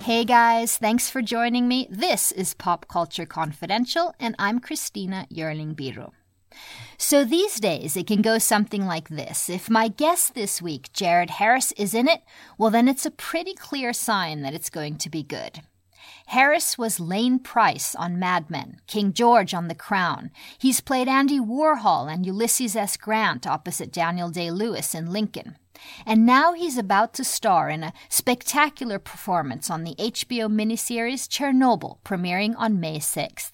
Hey guys, thanks for joining me. This is Pop Culture Confidential, and I'm Christina Yerling-Biro. So these days, it can go something like this. If my guest this week, Jared Harris, is in it, well then it's a pretty clear sign that it's going to be good. Harris was Lane Price on Mad Men, King George on The Crown. He's played Andy Warhol and Ulysses S. Grant opposite Daniel Day-Lewis in Lincoln. And now he's about to star in a spectacular performance on the HBO miniseries Chernobyl, premiering on May 6th.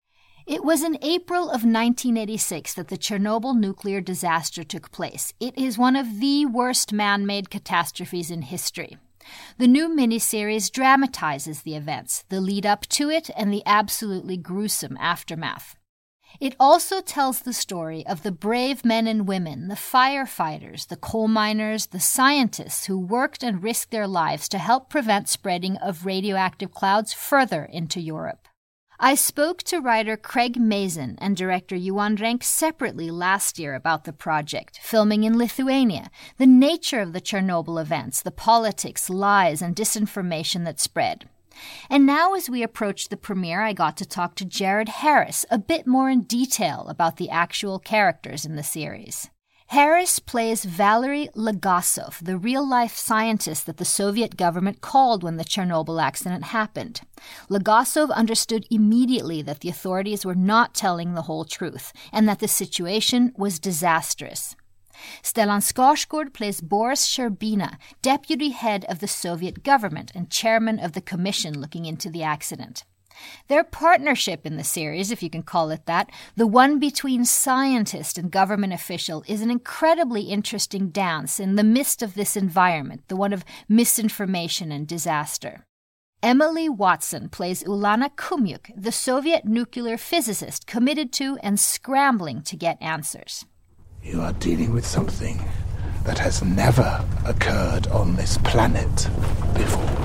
It was in April of 1986 that the Chernobyl nuclear disaster took place. It is one of the worst man-made catastrophes in history. The new miniseries dramatizes the events, the lead-up to it, and the absolutely gruesome aftermath. It also tells the story of the brave men and women, the firefighters, the coal miners, the scientists who worked and risked their lives to help prevent spreading of radioactive clouds further into Europe. I spoke to writer Craig Mazin and director Johan Renck separately last year about the project, filming in Lithuania, the nature of the Chernobyl events, the politics, lies, and disinformation that spread. And now as we approach the premiere, I got to talk to Jared Harris a bit more in detail about the actual characters in the series. Harris plays Valery Legasov, the real-life scientist that the Soviet government called when the Chernobyl accident happened. Legasov understood immediately that the authorities were not telling the whole truth, and that the situation was disastrous. Stellan Skarsgård plays Boris Sherbina, deputy head of the Soviet government and chairman of the commission looking into the accident. Their partnership in the series, if you can call it that, the one between scientist and government official, is an incredibly interesting dance in the midst of this environment, the one of misinformation and disaster. Emily Watson plays Ulana Kumyuk, the Soviet nuclear physicist committed to and scrambling to get answers. You are dealing with something that has never occurred on this planet before.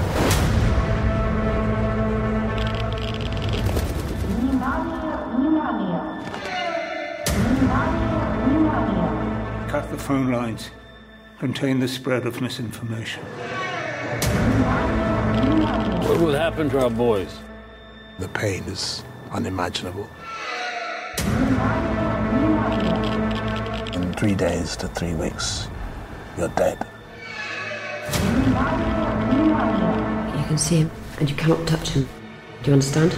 Cut the phone lines. Contain the spread of misinformation. What will happen to our boys? The pain is unimaginable. In 3 days to 3 weeks, you're dead. You can see him, and you cannot touch him. Do you understand?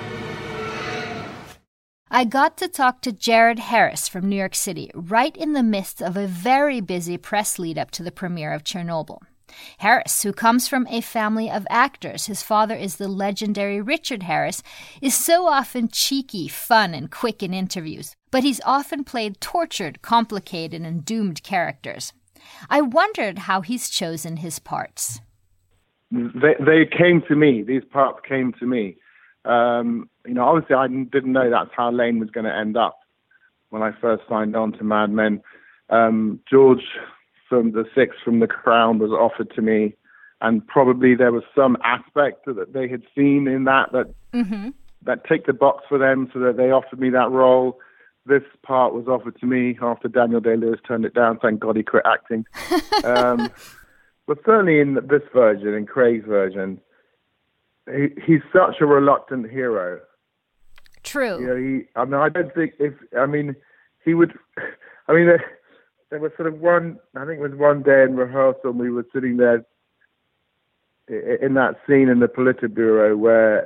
I got to talk to Jared Harris from New York City right in the midst of a very busy press lead-up to the premiere of Chernobyl. Harris, who comes from a family of actors, his father is the legendary Richard Harris, is so often cheeky, fun, and quick in interviews, but he's often played tortured, complicated, and doomed characters. I wondered how he's chosen his parts. They came to me. These parts came to me. Obviously I didn't know that's how Lane was going to end up when I first signed on to Mad Men. George from the Sixth from The Crown was offered to me, and probably there was some aspect that they had seen in that ticked the box for them, so that they offered me that role. This part was offered to me after Daniel Day-Lewis turned it down. Thank God he quit acting. But certainly in this version, in Craig's version, he's such a reluctant hero. True. I don't think he would. There was sort of one day in rehearsal, we were sitting there in that scene in the Politburo where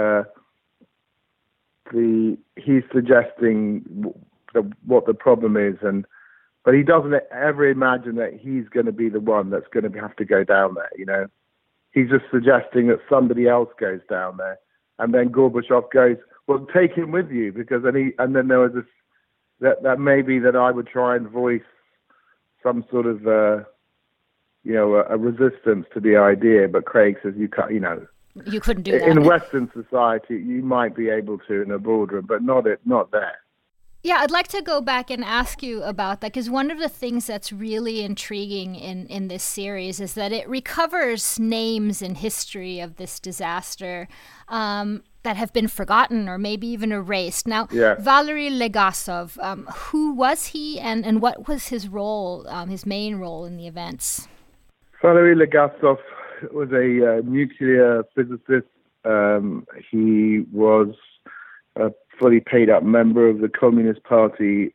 he's suggesting what the problem is, but he doesn't ever imagine that he's going to be the one that's going to have to go down there. He's just suggesting that somebody else goes down there, and then Gorbachev goes, "Well, take him with you," because then there was this that maybe that I would try and voice some sort of a resistance to the idea, but Craig says you can't. You couldn't do that in Western society. You might be able to in a boardroom, but not there. Yeah, I'd like to go back and ask you about that, because one of the things that's really intriguing in this series is that it recovers names in history of this disaster that have been forgotten or maybe even erased. Now, Valery Legasov, who was he and what was his role, his main role in the events? Valery Legasov, was a nuclear physicist. He was a fully paid up member of the Communist Party.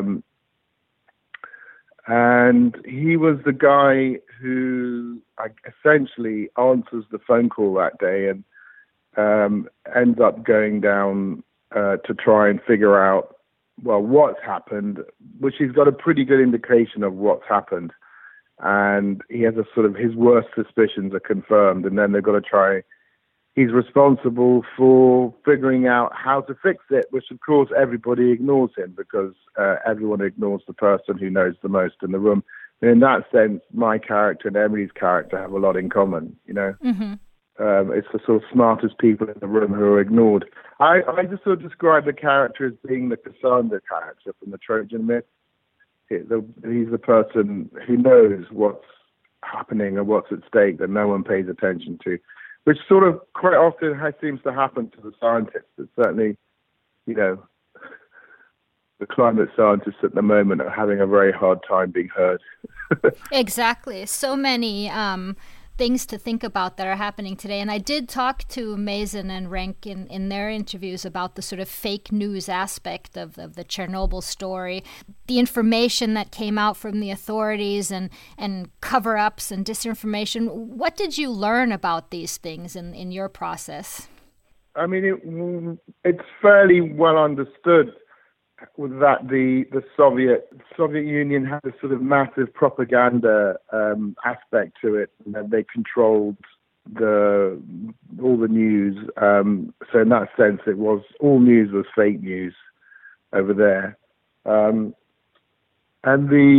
And he was the guy who essentially answers the phone call that day and ends up going down to try and figure out, well, what's happened, which he's got a pretty good indication of what's happened. And he has a sort of, his worst suspicions are confirmed, and then they've got to try. He's responsible for figuring out how to fix it, which of course everybody ignores him because everyone ignores the person who knows the most in the room. And in that sense, my character and Emily's character have a lot in common, you know. Mm-hmm. It's the sort of smartest people in the room who are ignored. I just sort of describe the character as being the Cassandra character from the Trojan myth. He's the person who knows what's happening and what's at stake that no one pays attention to, which sort of quite often seems to happen to the scientists. It's certainly, you know, the climate scientists at the moment are having a very hard time being heard. Exactly. So many things to think about that are happening today. And I did talk to Mason and Renck in their interviews about the sort of fake news aspect of the Chernobyl story, the information that came out from the authorities and cover-ups and disinformation. What did you learn about these things in your process? I mean, it's fairly well understood that the Soviet Union had a sort of massive propaganda aspect to it, and that they controlled all the news. So in that sense, it was all news was fake news over there. And I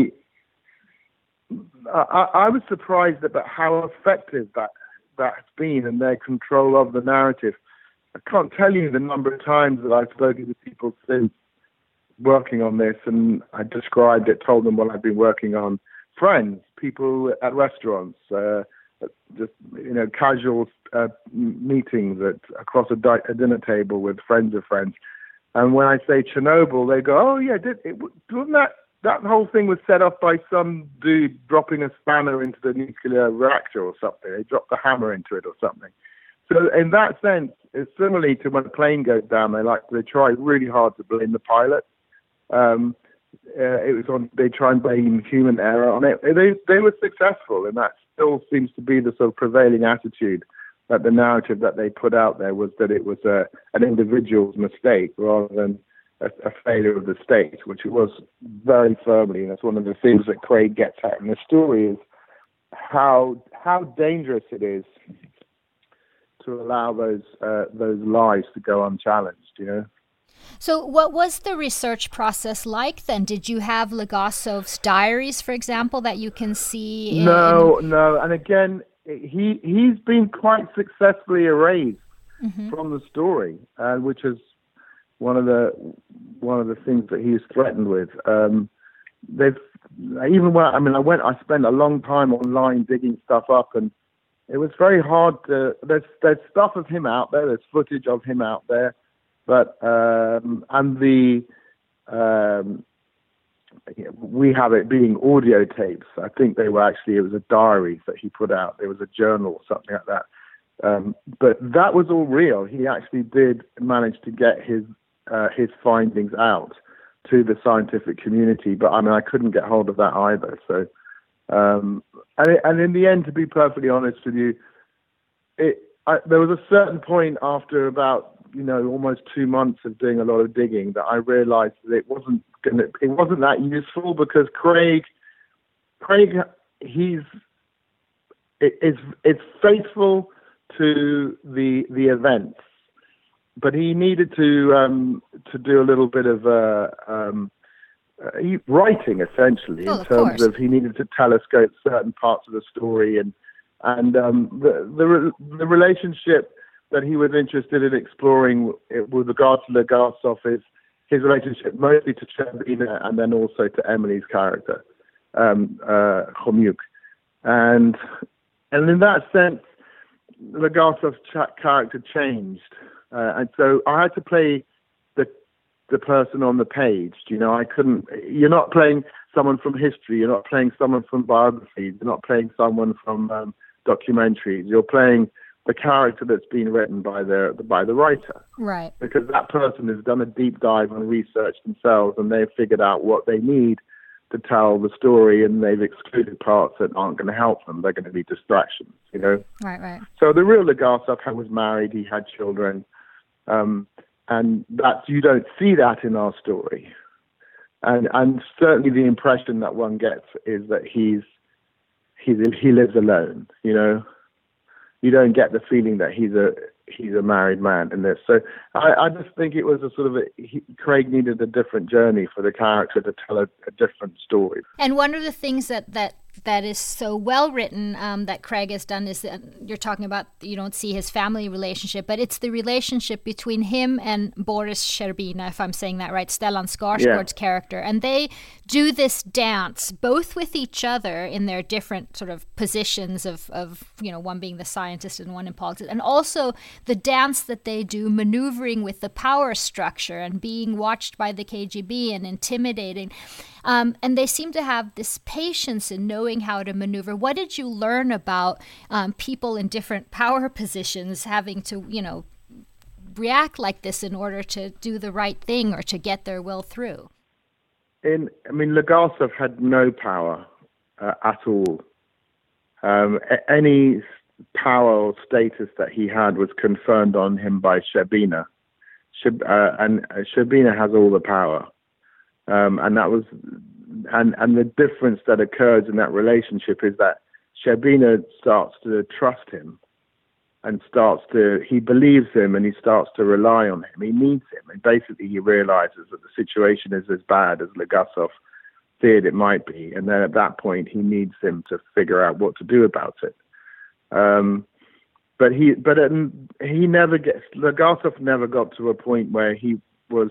was surprised about how effective that has been in their control of the narrative. I can't tell you the number of times that I've spoken to people since working on this, and I described it, told them what I've been working on. Friends, people at restaurants, just, you know, casual meetings across a dinner table with friends of friends. And when I say Chernobyl, they go, "Oh yeah, wasn't that whole thing was set up by some dude dropping a spanner into the nuclear reactor or something? They dropped the hammer into it or something." So in that sense, it's similarly to when a plane goes down. They try really hard to blame the pilot. They try and blame human error on it. They were successful, and that still seems to be the sort of prevailing attitude, that the narrative that they put out there was that it was an individual's mistake rather than a failure of the state, which it was very firmly. And that's one of the things that Craig gets at in the story, is how dangerous it is to allow those lies to go unchallenged, you know. So what was the research process like then? Did you have Legasov's diaries, for example, that you can see? No. And again, he's been quite successfully erased from the story, which is one of the things that he's threatened with. I spent a long time online digging stuff up, and it was very hard to. There's stuff of him out there. There's footage of him out there. But we have it being audio tapes. I think it was a diary that he put out. There was a journal or something like that. But that was all real. He actually did manage to get his findings out to the scientific community. But I mean, I couldn't get hold of that either. So, and in the end, to be perfectly honest with you, there was a certain point after about, you know, almost 2 months of doing a lot of digging that I realized that it wasn't that useful, because Craig it's faithful to the events, but he needed to do a little bit of writing, essentially, in terms of he needed to telescope certain parts of the story, and the relationship that he was interested in exploring with regard to Legasov is his relationship mostly to Chervina and then also to Emily's character, Khomyuk. And in that sense, Legasov's character changed. And so I had to play the person on the page. You know, you're not playing someone from history, you're not playing someone from biography, you're not playing someone from documentaries, you're playing the character that's been written by the writer. Right. Because that person has done a deep dive and research themselves, and they've figured out what they need to tell the story, and they've excluded parts that aren't going to help them. They're going to be distractions, you know? Right. So the real Legasov was married, he had children, and that you don't see that in our story. And certainly the impression that one gets is that he lives alone, you know? You don't get the feeling that he's a married man in this. So I just think it was a sort of Craig needed a different journey for the character to tell a different story. And one of the things that is so well written that Craig has done is that you're talking about, you don't see his family relationship, but it's the relationship between him and Boris Sherbina, if I'm saying that right, Stellan Skarsgård's character. And they do this dance both with each other in their different sort of positions of you know, one being the scientist and one in politics, and also the dance that they do maneuvering with the power structure and being watched by the KGB and intimidating. And they seem to have this patience in knowing how to maneuver. What did you learn about people in different power positions having to, you know, react like this in order to do the right thing or to get their will through? Legasov had no power at all. Any power or status that he had was conferred on him by Sherbina. And Sherbina has all the power. And that was, and the difference that occurs in that relationship is that Sherbina starts to trust him and he believes him and he starts to rely on him. He needs him. And basically he realizes that the situation is as bad as Legasov feared it might be. And then at that point he needs him to figure out what to do about it. But Legasov never got to a point where he was,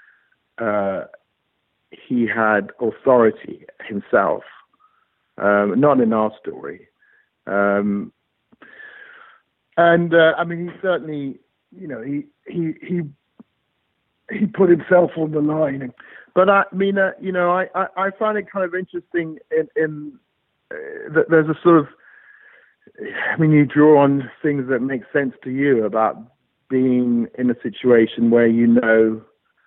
he had authority himself, not in our story. He certainly, you know, he put himself on the line. But I find it kind of interesting in that there's a sort of, you draw on things that make sense to you about being in a situation where you know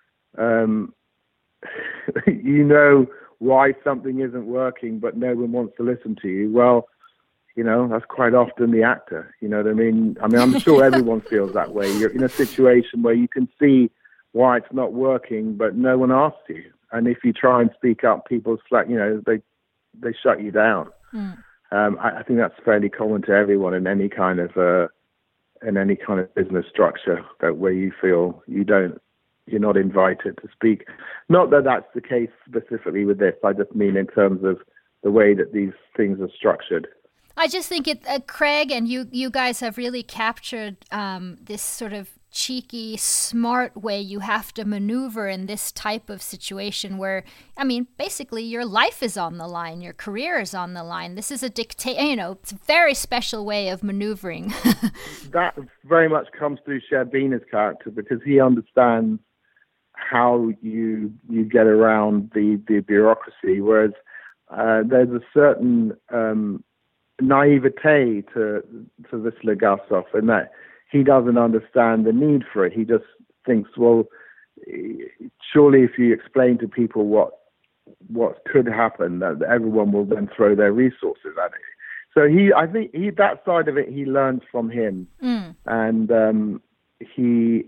why something isn't working, but no one wants to listen to you. Well, you know, that's quite often the actor. You know what I mean? I'm sure everyone feels that way. You're in a situation where you can see why it's not working, but no one asks you. And if you try and speak up, people's they shut you down. I think that's fairly common to everyone in any kind of business structure, that where you feel you're not invited to speak. Not that that's the case specifically with this. I just mean in terms of the way that these things are structured. I just think Craig and you guys have really captured this sort of cheeky, smart way you have to maneuver in this type of situation where, basically your life is on the line, your career is on the line. This is it's a very special way of maneuvering. That very much comes through Sherbina's character, because he understands how you get around the bureaucracy, whereas there's a certain naivete to this Legasov, in that he doesn't understand the need for it. He just thinks, well, surely if you explain to people what could happen, that everyone will then throw their resources at it. So I think that side of it he learns from him, and in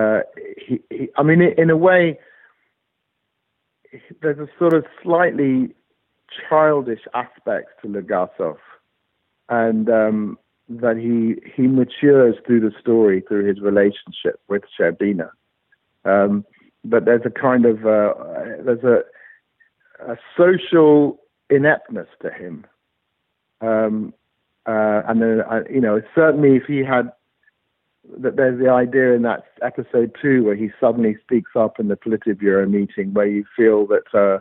a way, there's a sort of slightly childish aspect to Legasov, and that he matures through the story through his relationship with Sherbina. But there's a kind of there's a social ineptness to him, and then certainly if he had that, there's the idea in that episode 2 where he suddenly speaks up in the Politburo meeting, where you feel that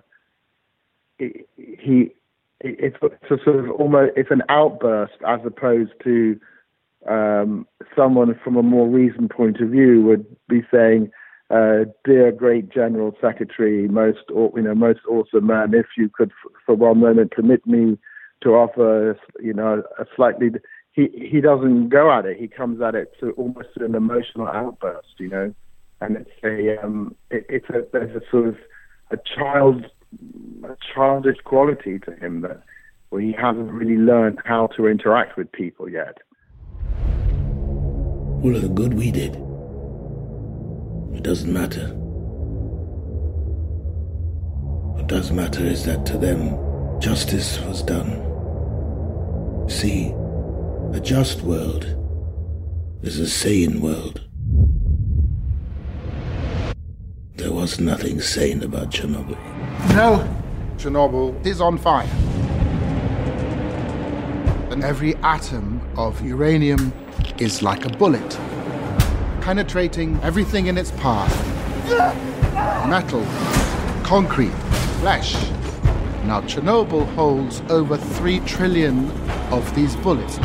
it's a sort of almost, it's an outburst, as opposed to someone from a more reasoned point of view would be saying, "Dear great General Secretary, most awesome man, if you could for one moment permit me to offer, a slightly." he doesn't go at it. He comes at it to almost an emotional outburst, you know. And it's there's a sort of a childish quality to him that where he hasn't really learned how to interact with people yet. All of the good we did, it doesn't matter. What does matter is that to them, justice was done. See, a just world is a sane world. There was nothing sane about Chernobyl. No, Chernobyl is on fire. And every atom of uranium is like a bullet, penetrating everything in its path. Metal, concrete, flesh. Now Chernobyl holds over 3 trillion of these bullets.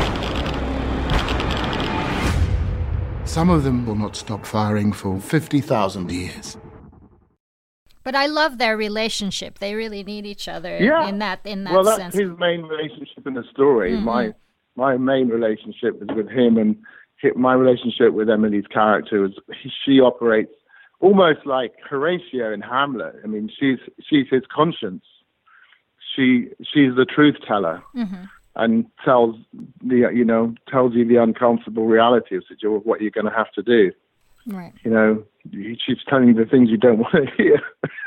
Some of them will not stop firing for 50,000 years. But I love their relationship. They really need each other in that well, that's sense. his main relationship in the story. Mm-hmm. My main relationship is with him, and my relationship with Emily's character is she operates almost like Horatio in Hamlet. I mean, she's his conscience. She's the truth teller, mm-hmm. and tells you the uncomfortable reality of what you're going to have to do. Right. You know, she's telling you the things you don't want to hear.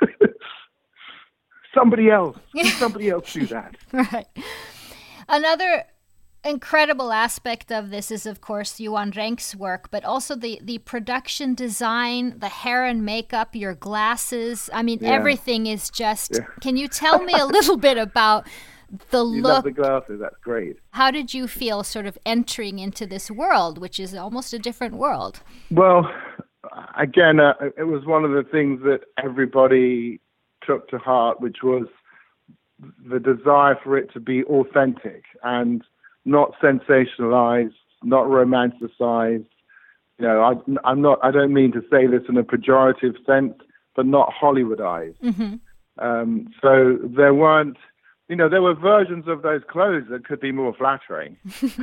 Somebody else do that. Right. Another incredible aspect of this is, of course, Johan Renk's work, but also the production design, the hair and makeup, your glasses. I mean, everything is just... Yeah. Can you tell me a little bit about the you look? Love the glasses, that's great. How did you feel sort of entering into this world, which is almost a different world? Well, again, it was one of the things that everybody took to heart, which was the desire for it to be authentic and not sensationalized, not romanticized. You know, I don't mean to say this in a pejorative sense, but not Hollywoodized. Mm-hmm. So there weren't, there were versions of those clothes that could be more flattering.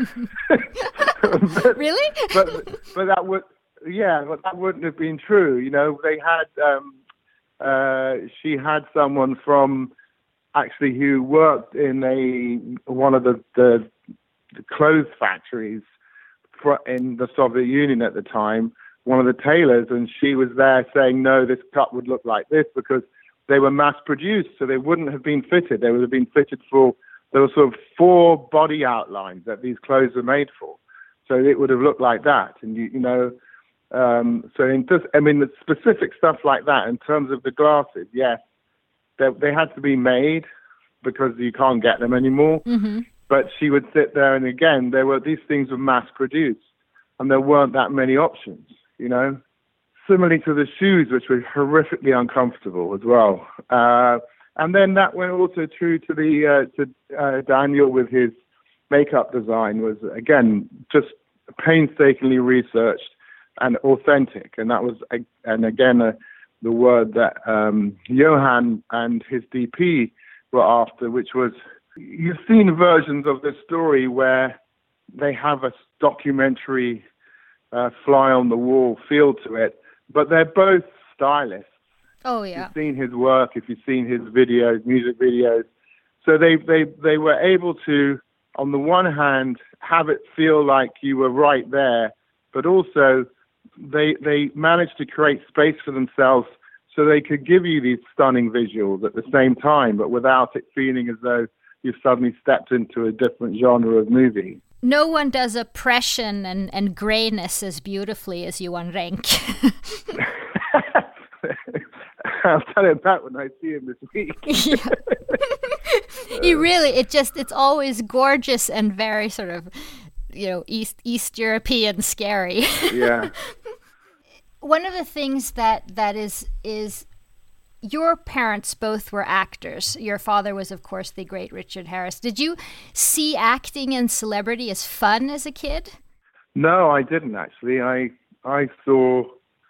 Really? but that would, but that wouldn't have been true. You know, they had, she had someone from actually who worked in one of the clothes factories in the Soviet Union at the time, one of the tailors, and she was there saying, no, this cut would look like this because they were mass-produced, so they wouldn't have been fitted. They would have been fitted for, there were sort of 4 body outlines that these clothes were made for. So it would have looked like that. And, so in this, the specific stuff like that, in terms of the glasses, yes, they had to be made because you can't get them anymore. Mm-hmm. But she would sit there, and again, these things were mass-produced, and there weren't that many options, Similarly to the shoes, which were horrifically uncomfortable as well. And then that went also true to Daniel with his makeup design was, again, just painstakingly researched and authentic. And that was, the word that Johan and his DP were after, which was, you've seen versions of this story where they have a documentary fly-on-the-wall feel to it, but they're both stylists. Oh, yeah. If you've seen his work, if you've seen his videos, music videos. So they were able to, on the one hand, have it feel like you were right there, but also they managed to create space for themselves so they could give you these stunning visuals at the same time, but without it feeling as though you've suddenly stepped into a different genre of movie. No one does oppression and grayness as beautifully as Johan Renck. I'll tell him that when I see him this week. He really, it's always gorgeous and very sort of, East European scary. Yeah. One of the things that is your parents both were actors. Your father was, of course, the great Richard Harris. Did you see acting and celebrity as fun as a kid? No, I didn't actually. I saw.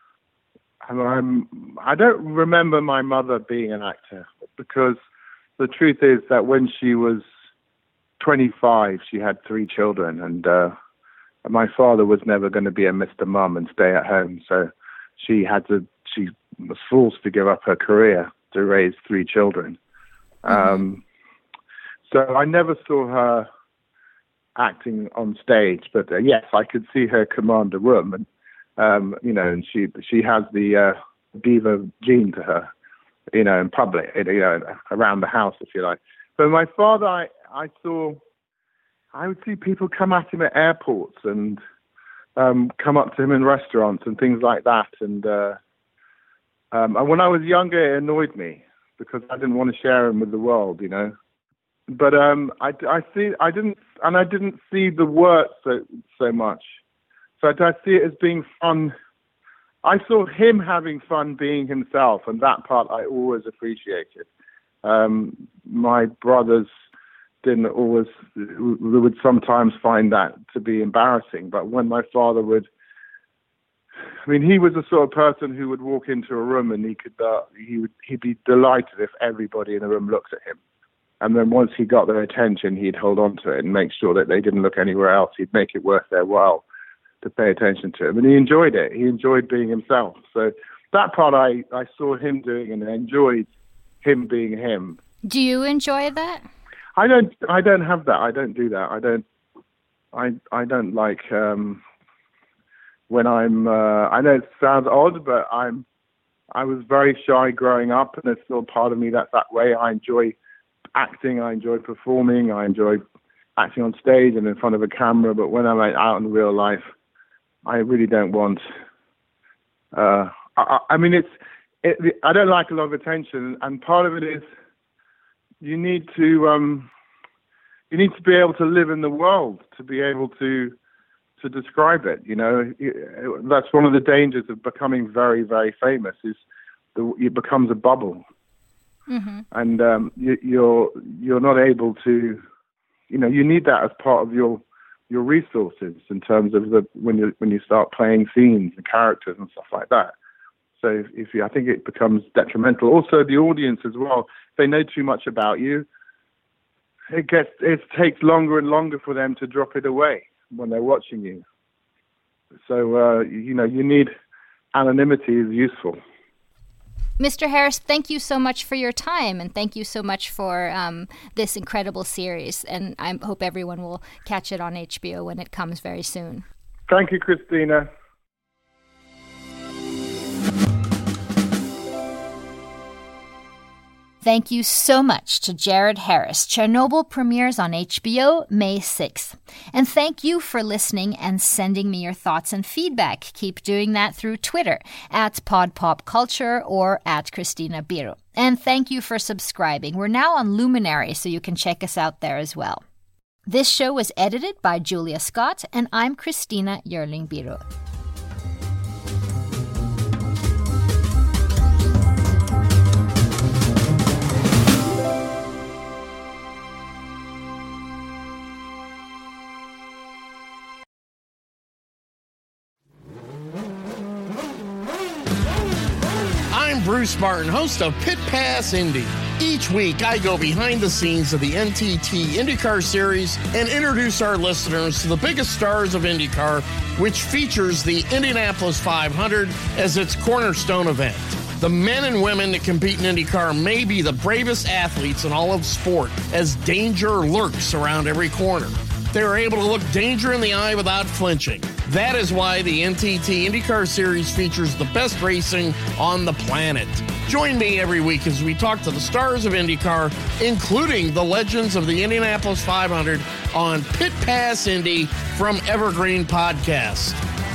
I don't remember my mother being an actor because the truth is that when she was 25, she had 3 children, and my father was never going to be a Mr. Mum and stay at home, so she was forced to give up her career to raise 3 children. So I never saw her acting on stage, but yes, I could see her command a room, and and she has the diva gene to her, in public, around the house, if you like. But my father, I would see people come at him at airports and come up to him in restaurants and things like that. And when I was younger, it annoyed me because I didn't want to share him with the world, But I didn't see the work so much. So I see it as being fun. I saw him having fun being himself, and that part I always appreciated. My brothers would sometimes find that to be embarrassing, but when my father he was the sort of person who would walk into a room and he'd be delighted if everybody in the room looked at him. And then once he got their attention, he'd hold on to it and make sure that they didn't look anywhere else. He'd make it worth their while to pay attention to him. And he enjoyed it. He enjoyed being himself. So that part I saw him doing, and I enjoyed him being him. Do you enjoy that? I don't have that. I don't do that. I don't like when I'm I know it sounds odd, but I was very shy growing up, and there's still part of me that's that way. I enjoy acting, I enjoy performing, I enjoy acting on stage and in front of a camera, but when I'm out in real life, I really don't want I don't like a lot of attention, and part of it is you need to be able to live in the world to be able to describe it. That's one of the dangers of becoming very, very famous, is it becomes a bubble. Mm-hmm. And you're not able to, you need that as part of your resources in terms of when you start playing scenes and characters and stuff like that. So I think it becomes detrimental. Also, the audience as well. If they know too much about you, it takes longer and longer for them to drop it away when they're watching you. So you need anonymity is useful. Mr. Harris, thank you so much for your time, and thank you so much for this incredible series. And I hope everyone will catch it on HBO when it comes very soon. Thank you, Christina. Thank you so much to Jared Harris. Chernobyl premieres on HBO May 6th. And thank you for listening and sending me your thoughts and feedback. Keep doing that through Twitter @PodPopCulture or @Christina Biro. And thank you for subscribing. We're now on Luminary, so you can check us out there as well. This show was edited by Julia Scott, and I'm Christina Yerling Biro. Bruce Martin, host of Pit Pass Indy. Each week, I go behind the scenes of the NTT IndyCar Series and introduce our listeners to the biggest stars of IndyCar, which features the Indianapolis 500 as its cornerstone event. The men and women that compete in IndyCar may be the bravest athletes in all of sport, as danger lurks around every corner. They are able to look danger in the eye without flinching. That is why the NTT IndyCar Series features the best racing on the planet. Join me every week as we talk to the stars of IndyCar, including the legends of the Indianapolis 500 on Pit Pass Indy from Evergreen Podcast.